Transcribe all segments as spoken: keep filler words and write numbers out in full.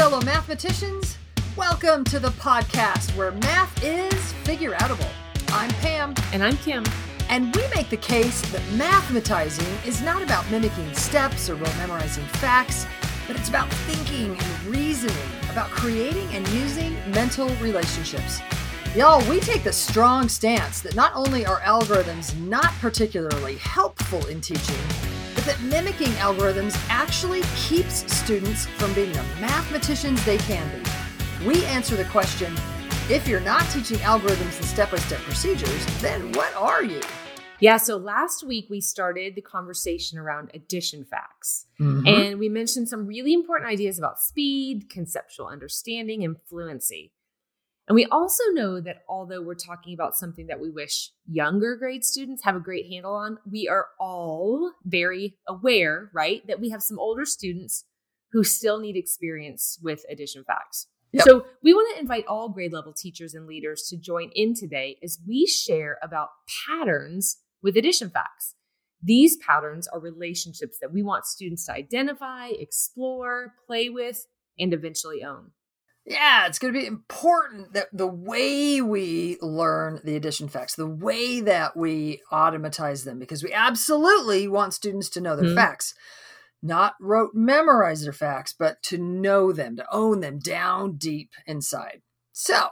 fellow mathematicians. Welcome to the podcast where math is figure-outable. I'm Pam. And I'm Kim. And we make the case that mathematizing is not about mimicking steps or memorizing facts, but it's about thinking and reasoning, about creating and using mental relationships. Y'all, we take the strong stance that not only are algorithms not particularly helpful in teaching, but that mimicking algorithms actually keeps students from being the mathematicians they can be. We answer the question, if you're not teaching algorithms and step-by-step procedures, then what are you? Yeah, so last week we started the conversation around addition facts. Mm-hmm. And we mentioned some really important ideas about speed, conceptual understanding, and fluency. And we also know that although we're talking about something that we wish younger grade students have a great handle on, we are all very aware, right, that we have some older students who still need experience with addition facts. Yep. So we want to invite all grade level teachers and leaders to join in today as we share about patterns with addition facts. These patterns are relationships that we want students to identify, explore, play with, and eventually own. Yeah, it's going to be important that the way we learn the addition facts, the way that we automatize them, because we absolutely want students to know their mm-hmm. facts, not rote memorize their facts, but to know them, to own them down deep inside. So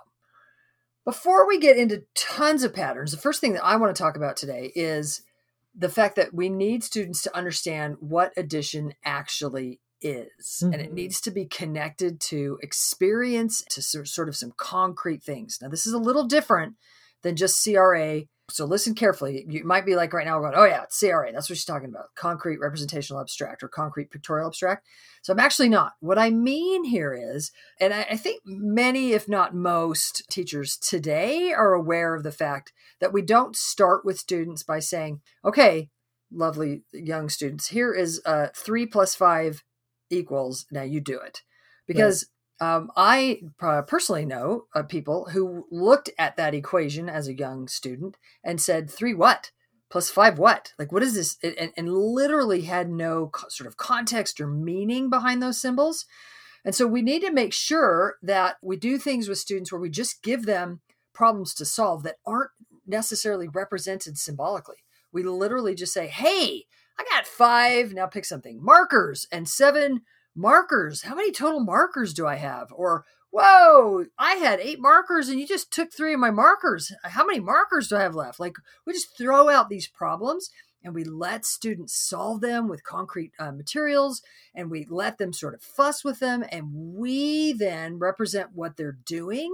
before we get into tons of patterns, the first thing that I want to talk about today is the fact that we need students to understand what addition actually is. Mm-hmm. And it needs to be connected to experience, to sort of some concrete things. Now, this is a little different than just C R A. So listen carefully. You might be like right now going, oh yeah, it's C R A. That's what she's talking about. Concrete representational abstract or concrete pictorial abstract. So I'm actually not. What I mean here is, and I, I think many, if not most teachers today are aware of the fact that we don't start with students by saying, okay, lovely young students, here is uh, three plus five equals, now you do it. Because right. um, I uh, personally know uh, people who looked at that equation as a young student and said, three what? Plus five what? Like, what is this? And, and literally had no co- sort of context or meaning behind those symbols. And so we need to make sure that we do things with students where we just give them problems to solve that aren't necessarily represented symbolically. We literally just say, hey, I got five, now pick something, markers and seven markers. How many total markers do I have? Or, whoa, I had eight markers and you just took three of my markers. How many markers do I have left? Like, we just throw out these problems and we let students solve them with concrete uh, materials, and we let them sort of fuss with them. And we then represent what they're doing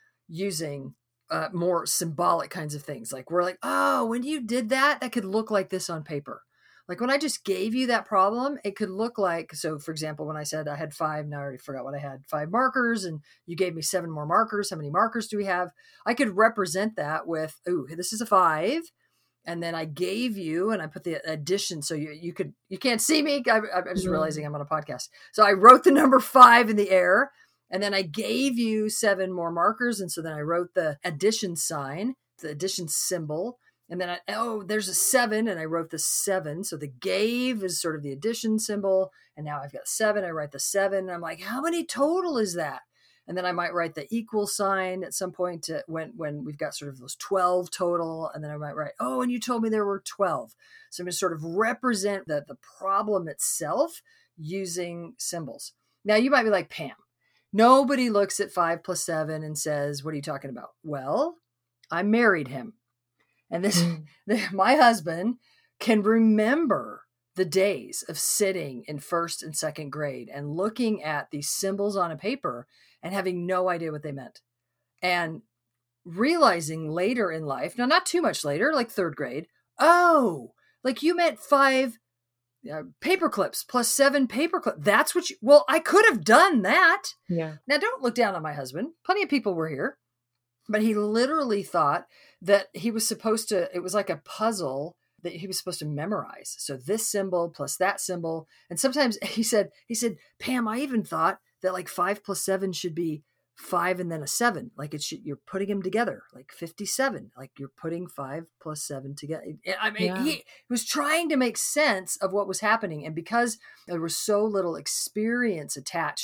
using uh, more symbolic kinds of things. Like, we're like, oh, when you did that, that could look like this on paper. Like when I just gave you that problem, it could look like, so for example, when I said I had five, now I already forgot what I had, five markers, and you gave me seven more markers. How many markers do we have? I could represent that with, ooh, this is a five. And then I gave you, and I put the addition. So you you could, you can't see me. I, I'm just mm-hmm. realizing I'm on a podcast. So I wrote the number five in the air, and then I gave you seven more markers. And so then I wrote the addition sign, the addition symbol. And then, I, oh, there's a seven, and I wrote the seven. So the gave is sort of the addition symbol. And now I've got seven. I write the seven. And I'm like, how many total is that? And then I might write the equal sign at some point to when, when we've got sort of those twelve total. And then I might write, oh, and you told me there were twelve. So I'm going to sort of represent the, the problem itself using symbols. Now you might be like, Pam, nobody looks at five plus seven and says, what are you talking about? Well, I married him. And this, mm. my husband can remember the days of sitting in first and second grade and looking at these symbols on a paper and having no idea what they meant. And realizing later in life, now not too much later, like third grade, oh, like you meant five uh, paper clips plus seven paper clips. That's what you, well, I could have done that. Yeah. Now don't look down on my husband. Plenty of people were here. But he literally thought that he was supposed to, it was like a puzzle that he was supposed to memorize. So this symbol plus that symbol. And sometimes he said, he said, Pam, I even thought that like five plus seven should be five and then a seven. Like it should, you're putting them together, like fifty-seven, like you're putting five plus seven together. I mean, yeah. He was trying to make sense of what was happening. And because there was so little experience attached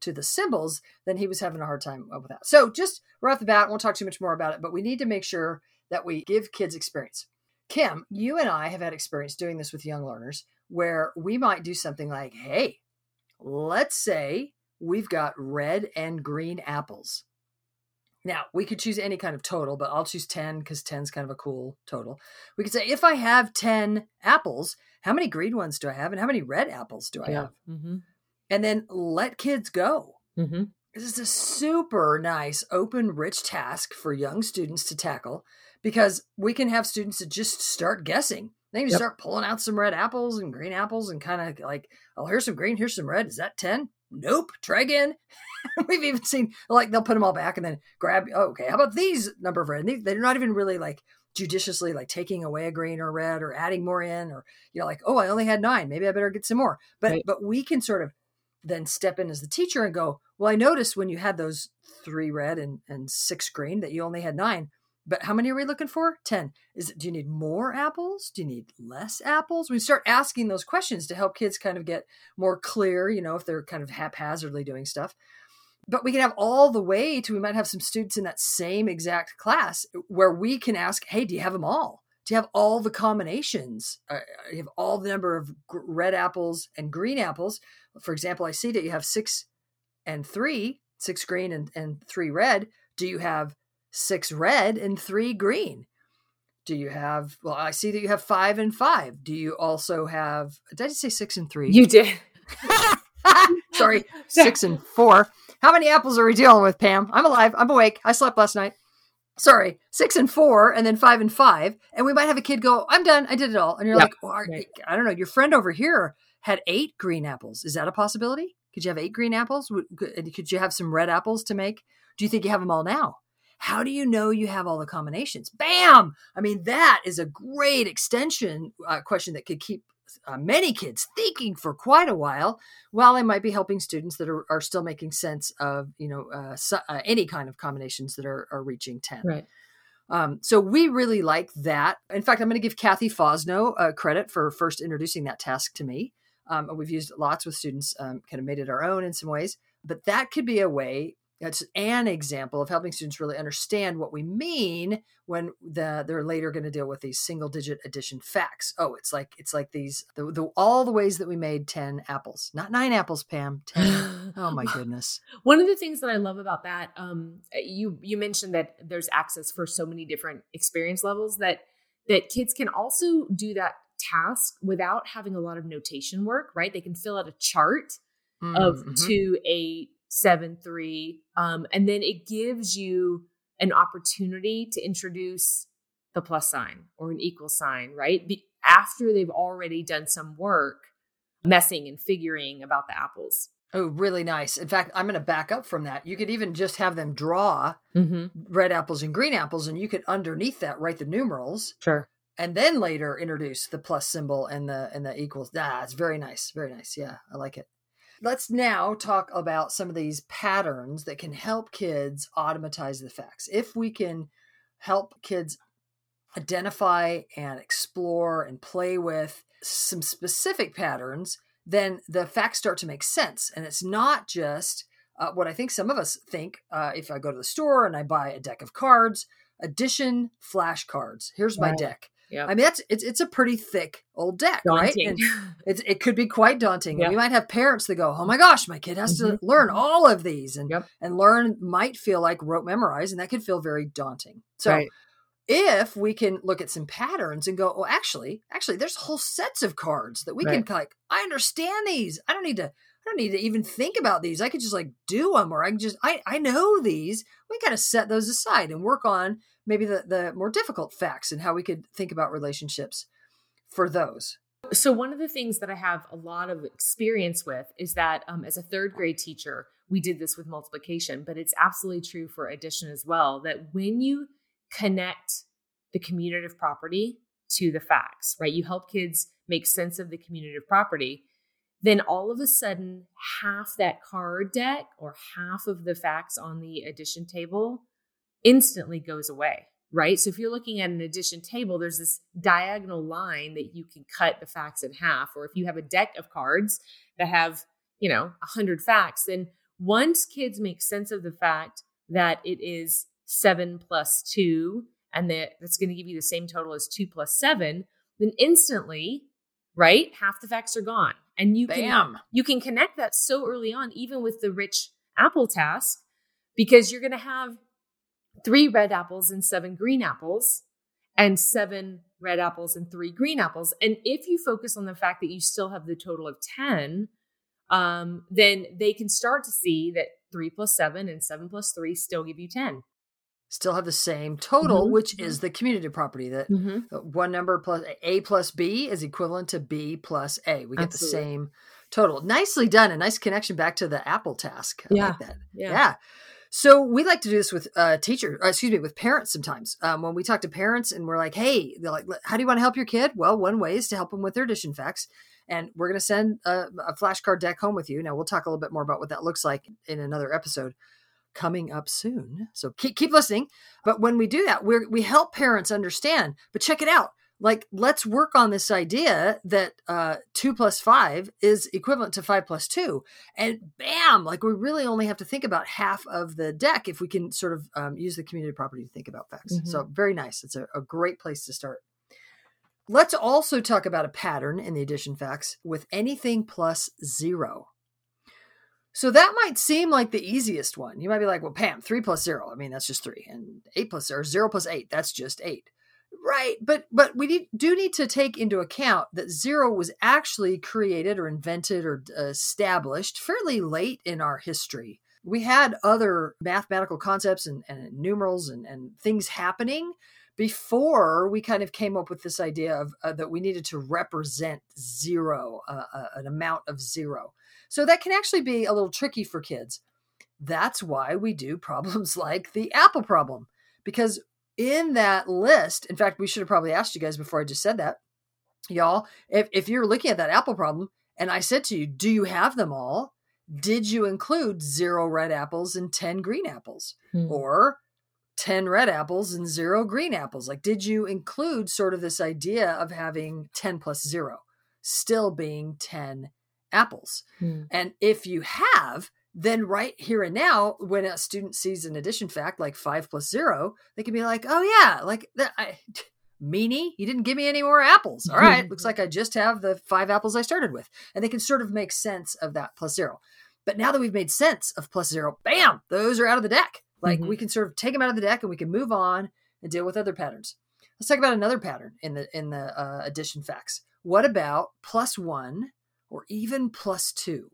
to the symbols, then he was having a hard time with that. So just right off the bat, I won't talk too much more about it, but we need to make sure that we give kids experience. Kim, you and I have had experience doing this with young learners where we might do something like, hey, let's say we've got red and green apples. Now, we could choose any kind of total, but I'll choose ten because ten is kind of a cool total. We could say, if I have ten apples, how many green ones do I have? And how many red apples do I Yeah. have? Mm-hmm. And then let kids go. Mm-hmm. This is a super nice, open, rich task for young students to tackle because we can have students that just start guessing. They can Yep. start pulling out some red apples and green apples and kind of like, oh, here's some green, here's some red. Is that ten? Nope. Try again. We've even seen, like, they'll put them all back and then grab, oh, okay, how about these number of red? And these, they're not even really like judiciously like taking away a green or red or adding more in, or, you know, like, oh, I only had nine. Maybe I better get some more. But, Right. but we can sort of then step in as the teacher and go, well, I noticed when you had those three red and, and six green that you only had nine. But how many are we looking for? ten. Is it, do you need more apples? Do you need less apples? We start asking those questions to help kids kind of get more clear, you know, if they're kind of haphazardly doing stuff. But we can have all the way to, we might have some students in that same exact class where we can ask, hey, do you have them all? Do you have all the combinations? Uh, you have all the number of gr- red apples and green apples. For example, I see that you have six and three, six green and, and three red. Do you have six red and three green? Do you have, well, I see that you have five and five. Do you also have, did I just say six and three? You did. Sorry, six and four. How many apples are we dealing with, Pam? I'm alive. I'm awake. I slept last night. Sorry, six and four, and then five and five. And we might have a kid go, I'm done. I did it all. And you're Yep. like, well, are, Right. I don't know. Your friend over here had eight green apples. Is that a possibility? Could you have eight green apples? Would- Could could you have some red apples to make? Do you think you have them all now? How do you know you have all the combinations? Bam! I mean, that is a great extension uh, question that could keep uh, many kids thinking for quite a while, while they might be helping students that are, are still making sense of, you know, uh, so, uh, any kind of combinations that are, are reaching ten. Right. Um, so we really like that. In fact, I'm going to give Kathy Fosno uh, credit for first introducing that task to me. Um, we've used lots with students, um, kind of made it our own in some ways, but that could be a way. It's an example of helping students really understand what we mean when the, they're later going to deal with these single digit addition facts. Oh, it's like, it's like these, the, the, all the ways that we made ten apples, not nine apples, Pam, ten. Oh my goodness. One of the things that I love about that, um, you, you mentioned that there's access for so many different experience levels that, that kids can also do that task without having a lot of notation work, right? They can fill out a chart Mm, of mhm. two, eight, seven, three. Um, and then it gives you an opportunity to introduce the plus sign or an equal sign, right? Be- after they've already done some work messing and figuring about the apples. Oh, really nice. In fact, I'm going to back up from that. You could even just have them draw Mm-hmm. red apples and green apples, and you could underneath that write the numerals, Sure. and then later introduce the plus symbol and the and the equals. Ah, it's very nice. Very nice. Yeah, I like it. Let's now talk about some of these patterns that can help kids automatize the facts. If we can help kids identify and explore and play with some specific patterns, then the facts start to make sense. And it's not just uh, what I think some of us think. Uh, if I go to the store and I buy a deck of cards, addition flashcards, here's my Right. deck. Yeah. I mean, that's it's it's a pretty thick old deck, right? Daunting. And it's, it could be quite daunting. Yeah. We might have parents that go, oh my gosh, my kid has to Mhm. learn all of these, and, Yep. and learn might feel like rote memorize, and that could feel very daunting. So Right. if we can look at some patterns and go, oh, actually, actually, there's whole sets of cards that we Right. can like, I understand these. I don't need to, I don't need to even think about these. I could just like do them, or I can just, I, I know these. We got to set those aside and work on maybe the, the more difficult facts and how we could think about relationships for those. So one of the things that I have a lot of experience with is that um, as a third grade teacher, we did this with multiplication, but it's absolutely true for addition as well, that when you connect the commutative property to the facts, right? You help kids make sense of the commutative property. Then all of a sudden, half that card deck or half of the facts on the addition table instantly goes away, right? So if you're looking at an addition table, there's this diagonal line that you can cut the facts in half. Or if you have a deck of cards that have, you know, a hundred facts, then once kids make sense of the fact that it is seven plus two, and that that's going to give you the same total as two plus seven, then instantly, right, half the facts are gone. And you Bam. can you can connect that so early on, even with the rich apple task, because you're going to have three red apples and seven green apples, and seven red apples and three green apples. And if you focus on the fact that you still have the total of ten, um, then they can start to see that three plus seven and seven plus three still give you ten. Still have the same total, Mm-hmm. which is the commutative property that Mm-hmm. one number plus A plus B is equivalent to B plus A. We get Absolutely. the same total. Nicely done. A nice connection back to the apple task. I Yeah. like that. Yeah. Yeah. So we like to do this with uh, teachers, uh, excuse me, with parents sometimes. Um, when we talk to parents and we're like, hey, they're like, how do you want to help your kid? Well, one way is to help them with their addition facts. And we're going to send a, a flashcard deck home with you. Now, we'll talk a little bit more about what that looks like in another episode coming up soon. So keep keep listening. But when we do that, we we help parents understand. But check it out. Like, let's work on this idea that uh, two plus five is equivalent to five plus two. And bam, like we really only have to think about half of the deck if we can sort of um, use the commutative property to think about facts. Mm-hmm. So very nice. It's a, a great place to start. Let's also talk about a pattern in the addition facts with anything plus zero. So that might seem like the easiest one. You might be like, well, Pam, three plus zero. I mean, that's just three. And eight plus zero, zero plus eight, that's just eight. Right. But but we need, do need to take into account that zero was actually created or invented or established fairly late in our history. We had other mathematical concepts and, and numerals and, and things happening before we kind of came up with this idea of uh, that we needed to represent zero, uh, uh, an amount of zero. So that can actually be a little tricky for kids. That's why we do problems like the apple problem, because in that list, in fact, we should have probably asked you guys before I just said that, y'all, if, if you're looking at that apple problem and I said to you, do you have them all? Did you include zero red apples and ten green apples Hmm. or ten red apples and zero green apples? Like, did you include sort of this idea of having ten plus zero still being ten apples? Hmm. And if you have, then right here and now, when a student sees an addition fact like five plus zero, they can be like, oh yeah, like that. I, meanie, you didn't give me any more apples. All right. Looks like I just have the five apples I started with. And they can sort of make sense of that plus zero. But now that we've made sense of plus zero, bam, those are out of the deck. Like Mm-hmm. we can sort of take them out of the deck and we can move on and deal with other patterns. Let's talk about another pattern in the, in the uh, addition facts. What about plus one or even plus two?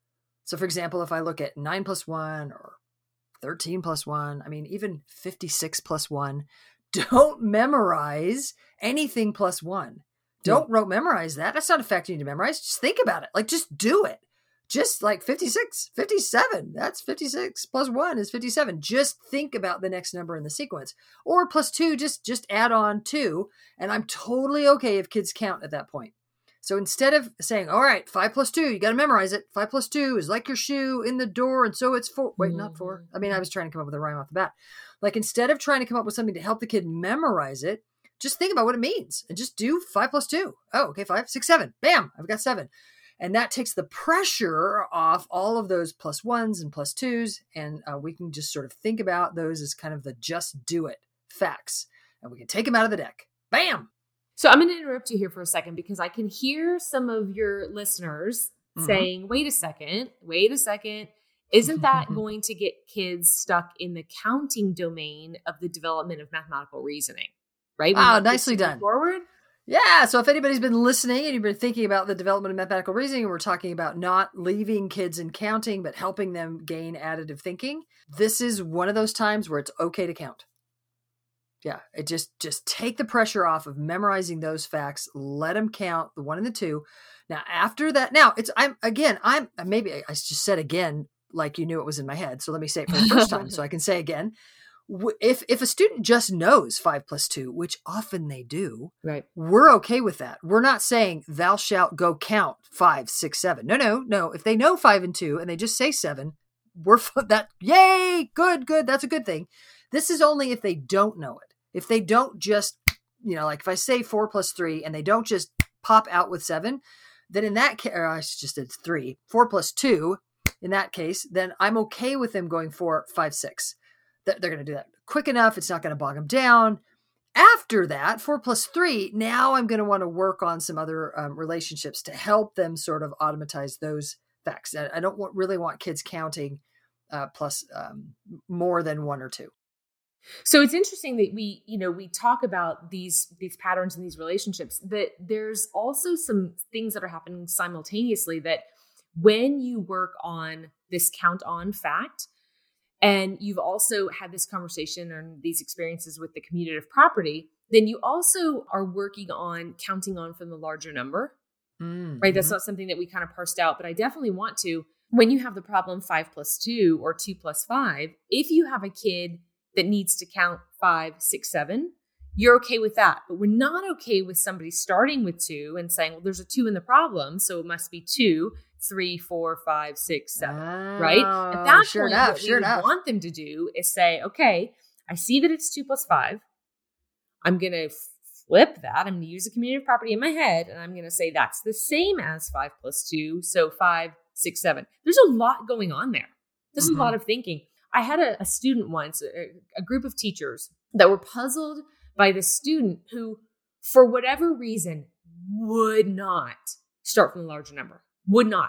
So for example, if I look at nine plus one or thirteen plus one, I mean, even fifty-six plus one, don't memorize anything plus one. Don't yeah. memorize that. That's not a fact you need to memorize. Just think about it. Like, just do it. Just like fifty-six, fifty-seven, that's fifty-six plus one is fifty-seven. Just think about the next number in the sequence. Or plus two, just, just add on two. And I'm totally okay if kids count at that point. So instead of saying, all right, five plus two, you got to memorize it. Five plus two is like your shoe in the door. And so it's four. Wait, mm-hmm. not four. I mean, I was trying to come up with a rhyme off the bat. Like, instead of trying to come up with something to help the kid memorize it, just think about what it means and just do five plus two. Oh, okay, five, six, seven. Bam, I've got seven. And that takes the pressure off all of those plus ones and plus twos. And uh, we can just sort of think about those as kind of the just do it facts. And we can take them out of the deck. Bam. So I'm going to interrupt you here for a second because I can hear some of your listeners mm-hmm. saying, wait a second, wait a second. Isn't that going to get kids stuck in the counting domain of the development of mathematical reasoning? Right? Wow, nicely done. Forward. Yeah. So if anybody's been listening and you've been thinking about the development of mathematical reasoning, we're talking about not leaving kids in counting, but helping them gain additive thinking. This is one of those times where it's okay to count. Yeah, it just, just take the pressure off of memorizing those facts. Let them count the one and the two. Now, after that, now it's, I'm, again, I'm, maybe I just said again, like you knew it was in my head. So let me say it for the first time so I can say again. If, if a student just knows five plus two, which often they do, right, we're okay with that. We're not saying thou shalt go count five, six, seven. No, no, no. If they know five and two and they just say seven, we're that, yay, good, good. That's a good thing. This is only if they don't know it. If they don't just, you know, like if I say four plus three and they don't just pop out with seven, then in that case, I just did three, four plus two in that case, then I'm okay with them going four, five, six. They're going to do that quick enough. It's not going to bog them down. After that, four plus three, now I'm going to want to work on some other um, relationships to help them sort of automatize those facts. I, I don't want, really want kids counting uh, plus um, more than one or two. So it's interesting that we, you know, we talk about these these patterns and these relationships, that there's also some things that are happening simultaneously, that when you work on this count on fact, and you've also had this conversation and these experiences with the commutative property, then you also are working on counting on from the larger number, mm-hmm. right? That's not something that we kind of parsed out, but I definitely want to. When you have the problem five plus two or two plus five, if you have a kid that needs to count five, six, seven, you're okay with that. But we're not okay with somebody starting with two and saying, well, there's a two in the problem, so it must be two, three, four, five, six, seven, oh, right? At that sure point, enough, what sure we enough. want them to do is say, okay, I see that it's two plus five. I'm going to flip that. I'm going to use a commutative property in my head, and I'm going to say that's the same as five plus two, so five, six, seven. There's a lot going on there. There's mm-hmm. a lot of thinking. I had a, a student once, a, a group of teachers that were puzzled by this student who, for whatever reason, would not start from a larger number, would not.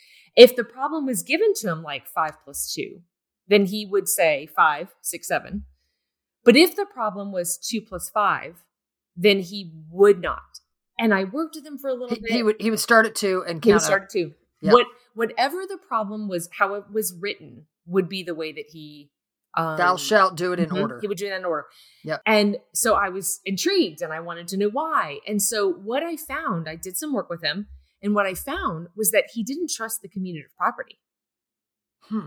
If the problem was given to him like five plus two, then he would say five, six, seven. But if the problem was two plus five, then he would not. And I worked with him for a little he, bit. He would he would start at two and count He would start up. at two. Yep. What, whatever the problem was, how it was written would be the way that he... Um, Thou shalt do it in mm-hmm, order. He would do it in order. Yep. And so I was intrigued and I wanted to know why. And so what I found, I did some work with him, and what I found was that he didn't trust the commutative property. Hmm.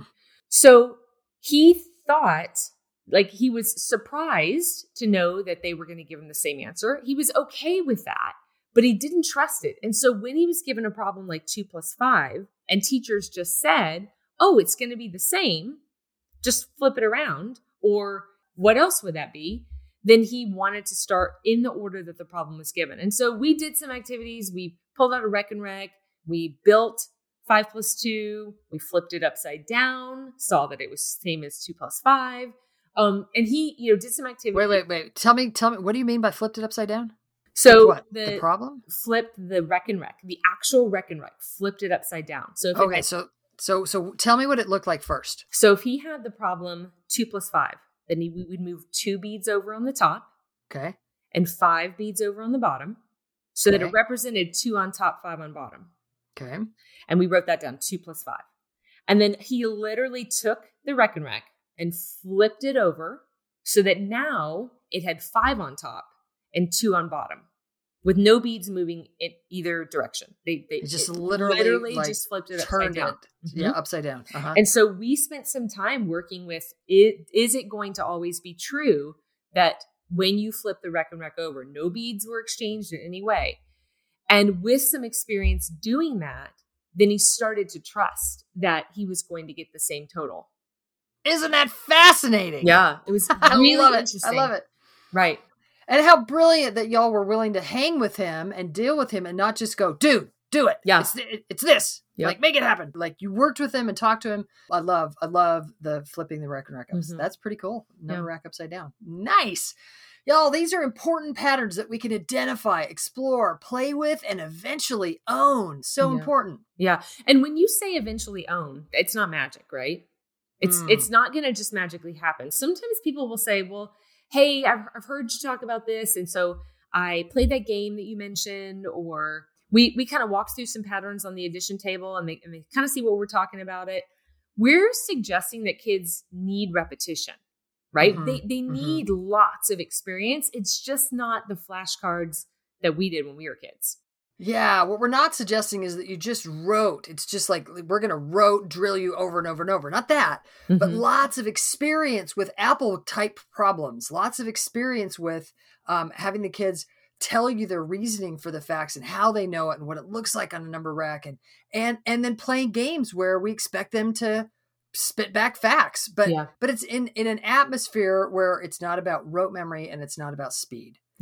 So he thought, like, he was surprised to know that they were going to give him the same answer. He was okay with that, but he didn't trust it. And so when he was given a problem like two plus five, and teachers just said, oh, it's going to be the same, just flip it around, or what else would that be? Then he wanted to start in the order that the problem was given. And so we did some activities. We pulled out a rec and rec. We built five plus two. We flipped it upside down, saw that it was same as two plus five. Um, and he, you know, did some activity. Wait, wait, wait. Tell me, tell me, what do you mean by flipped it upside down? So what? The, the problem? Flipped the rec and rec, the actual rec and rec, flipped it upside down. So if okay, it, so so so tell me what it looked like first. So if he had the problem two plus five, then he, we would move two beads over on the top. Okay. And five beads over on the bottom, so okay. that it represented two on top, five on bottom. Okay. And we wrote that down, two plus five. And then he literally took the rec and rec and flipped it over so that now it had five on top and two on bottom, with no beads moving in either direction. They, they it just it literally, literally like, just flipped it upside down. It. Mm-hmm. Yeah, upside down. Uh-huh. And so we spent some time working with, it, is it going to always be true that when you flip the rec and rec over, no beads were exchanged in any way? And with some experience doing that, then he started to trust that he was going to get the same total. Isn't that fascinating? Yeah, it was really I love interesting. it. I love it. Right. And how brilliant that y'all were willing to hang with him and deal with him and not just go, dude, do it. Yeah. It's, it's this. Yep. Like, make it happen. Like, you worked with him and talked to him. I love, I love the flipping the rec and rec ups. Mm-hmm. That's pretty cool. Number yeah. rack upside down. Nice. Y'all, these are important patterns that we can identify, explore, play with, and eventually own. So yeah. important. Yeah. And when you say eventually own, it's not magic, right? It's mm. it's not going to just magically happen. Sometimes people will say, well, hey, I've, I've heard you talk about this, and so I played that game that you mentioned, or we we kind of walked through some patterns on the addition table, and they, and they kind of see what we're talking about it. We're suggesting that kids need repetition, right? Mm-hmm. They they need mm-hmm. lots of experience. It's just not the flashcards that we did when we were kids. Yeah, what we're not suggesting is that you just rote. It's just like, we're going to rote drill you over and over and over. Not that, mm-hmm. but lots of experience with Apple type problems. Lots of experience with um, having the kids tell you their reasoning for the facts and how they know it and what it looks like on a number rack, and and and then playing games where we expect them to spit back facts. But yeah. but it's in in an atmosphere where it's not about rote memory and it's not about speed.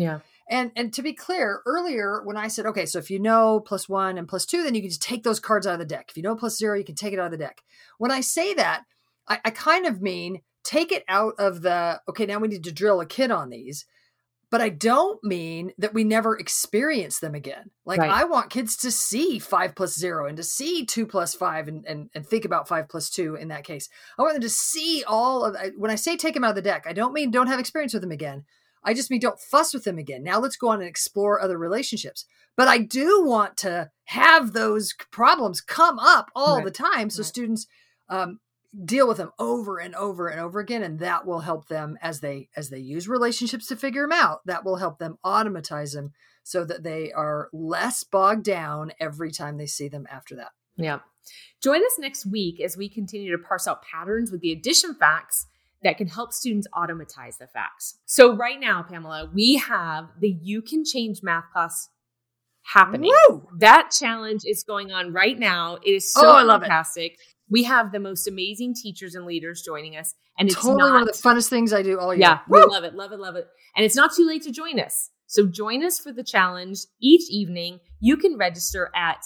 Yeah. And and to be clear, earlier when I said, okay, so if you know plus one and plus two, then you can just take those cards out of the deck. If you know plus zero, you can take it out of the deck. When I say that, I, I kind of mean take it out of the, okay, now we need to drill a kid on these. But I don't mean that we never experience them again. Like right. I want kids to see five plus zero and to see two plus five and, and, and think about five plus two in that case. I want them to see all of, when I say take them out of the deck, I don't mean don't have experience with them again. I just mean don't fuss with them again. Now let's go on and explore other relationships. But I do want to have those problems come up all right. the time. So right. students, um, deal with them over and over and over again. And that will help them as they, as they use relationships to figure them out. That will help them automatize them so that they are less bogged down every time they see them after that. Yeah. Join us next week as we continue to parse out patterns with the addition facts that can help students automatize the facts. So right now, Pamela, we have the You Can Change Math class happening. Woo! That challenge is going on right now. It is so oh, I love fantastic. It. We have the most amazing teachers and leaders joining us. And it's totally not, one of the funnest things I do all year. Yeah, Woo! We love it, love it, love it. And it's not too late to join us. So join us for the challenge each evening. You can register at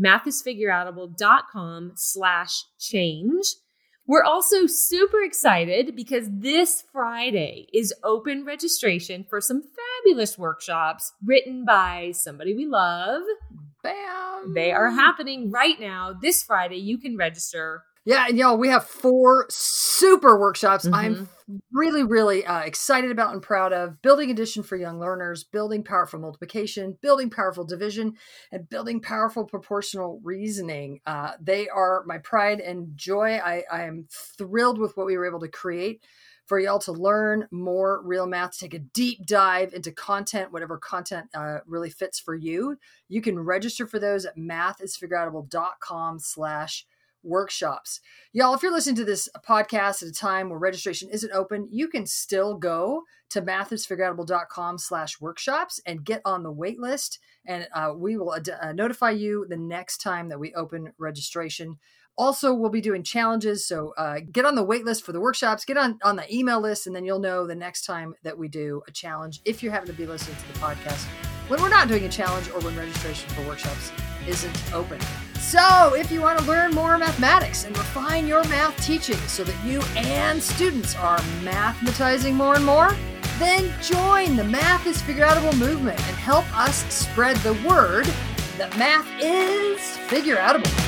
mathisfigureoutable.com slash change. We're also super excited because this Friday is open registration for some fabulous workshops written by somebody we love. Bam! They are happening right now. This Friday, you can register. Yeah, and y'all, we have four super workshops. Mm-hmm. I'm really, really uh, excited about and proud of. Building addition for young learners, building powerful multiplication, building powerful division, and building powerful proportional reasoning. Uh, they are my pride and joy. I, I am thrilled with what we were able to create for y'all to learn more real math, take a deep dive into content, whatever content uh, really fits for you. You can register for those at mathisfigureoutable.com slash workshops. Y'all, if you're listening to this podcast at a time where registration isn't open, you can still go to mathisfigureoutable.com slash workshops and get on the wait list. And uh, we will uh, notify you the next time that we open registration. Also, we'll be doing challenges. So uh, get on the wait list for the workshops, get on, on the email list, and then you'll know the next time that we do a challenge if you happen to be listening to the podcast when we're not doing a challenge or when registration for workshops isn't open. So if you want to learn more mathematics and refine your math teaching so that you and students are mathematizing more and more, then join the Math is Figureoutable movement and help us spread the word that math is figureoutable.